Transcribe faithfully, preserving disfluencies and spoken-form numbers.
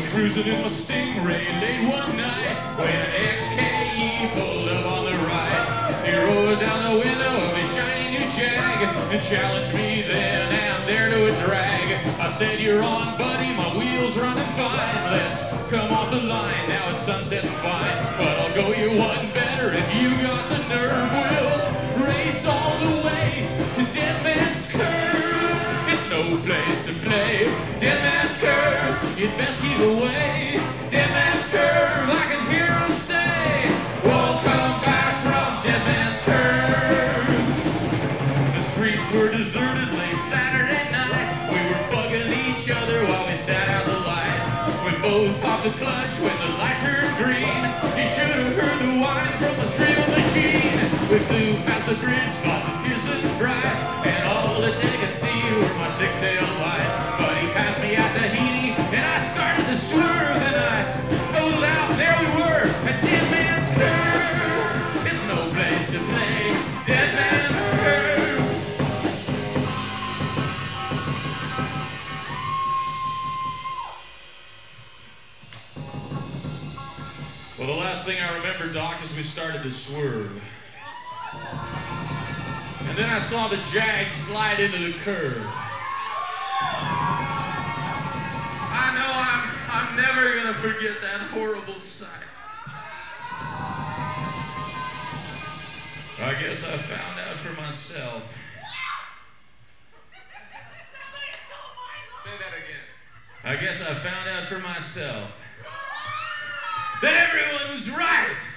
was cruising in my Stingray late one night when X K E pulled up on the right. He rolled down the window of his shiny new Jag and challenged me then and there to a drag. I said, "You're on, buddy, my wheels running fine. Let's come off the line, now it's sunset and fine. But I'll go you one better if you got the nerve. We'll race all the way to Dead Man's Curve. It's no place to play. Dead Man's Curve, you'd best keep away. Dead Man's Curve, I can hear him say, we'll come back from Dead Man's Curve." The streets were deserted late Saturday night. We were bugging each other while we sat out the light. We both popped the clutch when the light turned green. You should have heard the whine from the stream machine. We flew past the bridge, spots of piercing bright, and all that they could see were my six-tail lights. But he passed me at Tahiti, and I started to swerve, and I pulled out, there we were, at Dead Man's Curve. It's no place to play, Dead Man's Curve. Well, the last thing I remember, Doc, is we started to swerve. And then I saw the Jag slide into the curve. I know I'm, I'm never gonna forget that horrible sight. I guess I found out for myself. Say that again. I guess I found out for myself that everyone was right.